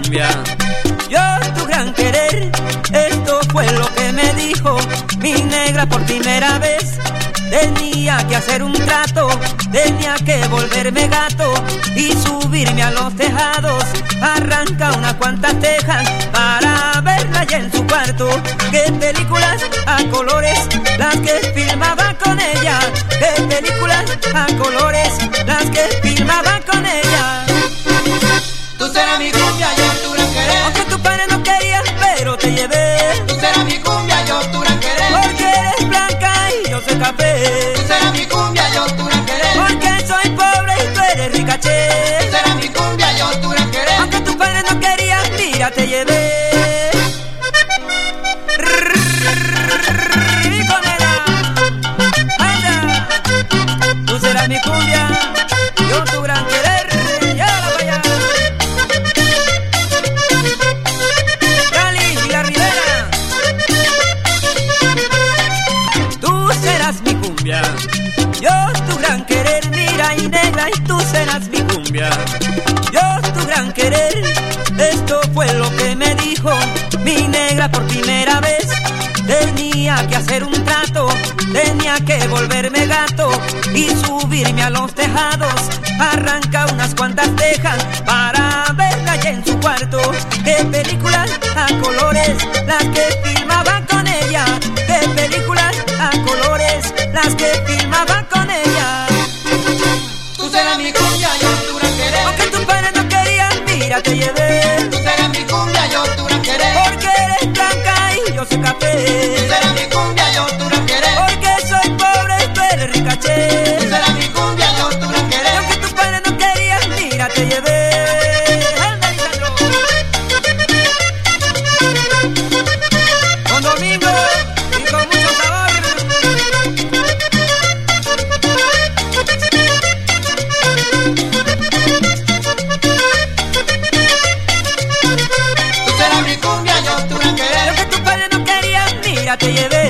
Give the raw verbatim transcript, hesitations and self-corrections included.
cumbia. Yo tu gran querer, esto fue lo que me dijo mi negra por primera vez. Tenía que hacer un trato, tenía que volverme gato y subirme a los tejados. Arranca unas cuantas tejas para verla ya en su cuarto. Qué películas a colores las que filmaba con ella. Qué películas a colores las que filmaba con ella. Tú serás mi cumbia, yo tu gran querer. Aunque tus padres no querían, pero te llevé. Tú serás mi cumbia, yo tu gran querer. Porque eres blanca y yo soy café. Tú serás mi cumbia, yo tu gran querer. Porque soy pobre y tú eres ricaché. Tú serás mi cumbia, yo tu gran querer. Aunque tus padres no querían, mira, te llevé. Riconera, anda. Tú serás mi cumbia, yo tu gran querer. Yo tu gran querer, mira y negra, y tú serás mi cumbia. Yo tu gran querer, esto fue lo que me dijo mi negra por primera vez. Tenía que hacer un trato, tenía que volverme gato y subirme a los tejados. Arranca unas cuantas tejas para verla ya en su cuarto. Qué películas a colores las que filmaba con ella. Qué películas a colores las que filmaba con ella. Tú serás mi cumbia, yo tu gran querer. Aunque tus padres no querían, mira, te llevé. Tú serás mi cumbia, yo tu gran querer. Porque eres blanca y yo soy café. Tú serás mi cumbia, yo tu gran querer. Porque soy pobre y tú eres ricaché. Tú serás mi cumbia, yo tu gran querer. Aunque tus padres no querían, mira, te llevé. Anda, Lisandro. Con Domingo y con mucho sabor. Tú serás mi cumbia, yo tu gran querer. Lo que tus padres no querían, mira, te llevé.